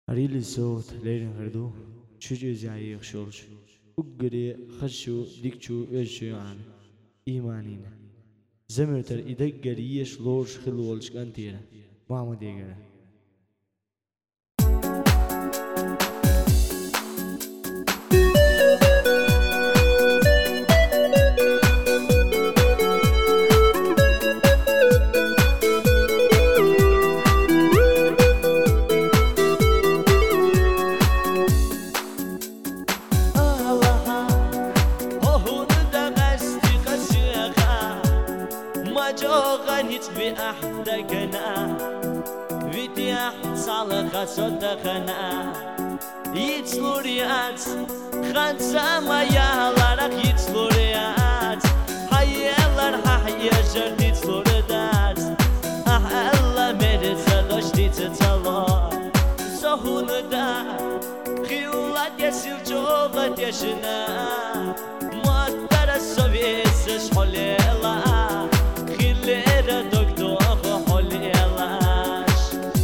أريل الصوت ليرن هردو شجع زعيق شولش أقري خشو ديكشو ويشو يعني إيمانين زمرتر إدق قريش لورش خلولش كانتيرا ماما ديگره جوغنيت بأحدقنا فيديا صالحة صدقنا يتلوريات خانسا ما يهلارك يتلوريات حيالر حيا جرد يتلوردات أحلا مرزلوش تتلو سهول دا خيولات يسيل جوغت يشنا مدر السوفيس شحوليلا خيليرا دكتور حوليلاش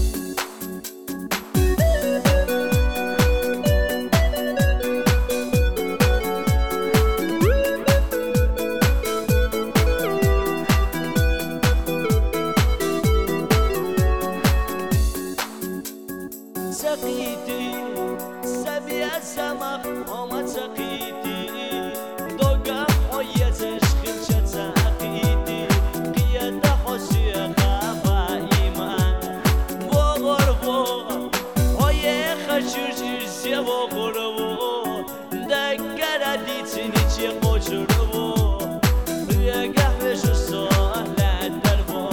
سقيتي سبي السمخ وما سقيتي دوغا حيزش خلشت سقيتي قيادة حسيقة فايمان بغربو هاي خشوش سي بغربو دكرا ديتني چي قجربو يقع بشو سهلة دربو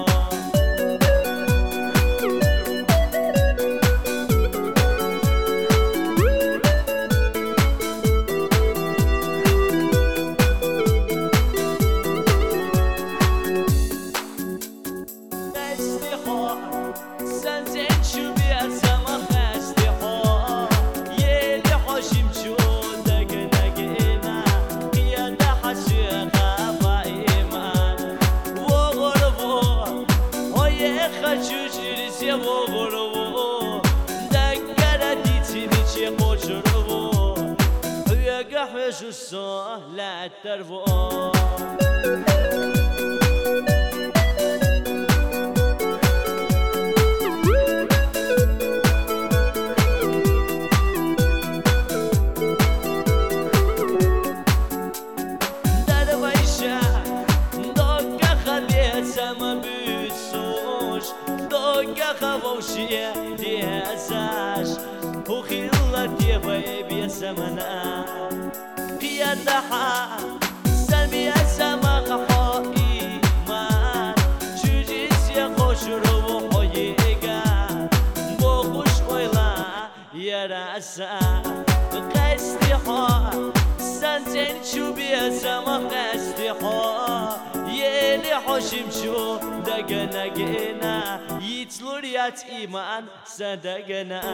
خجوجي وغربو دكرا ديتني شي قجربو ويقع حجو سهلة دربو دربايشا دوكا خليت سما دوكا خوشي ديساش وخيلة ديبي بيسمنا قيادها سلبي السما خحوئي مان شجيس يخوش روحيقا بوخوش ويلا يراسا قيستي حو سنتين شو بيسما قيستي حو يلي حوشم شو دقنا قنا يتلوريات إيمان صدقنا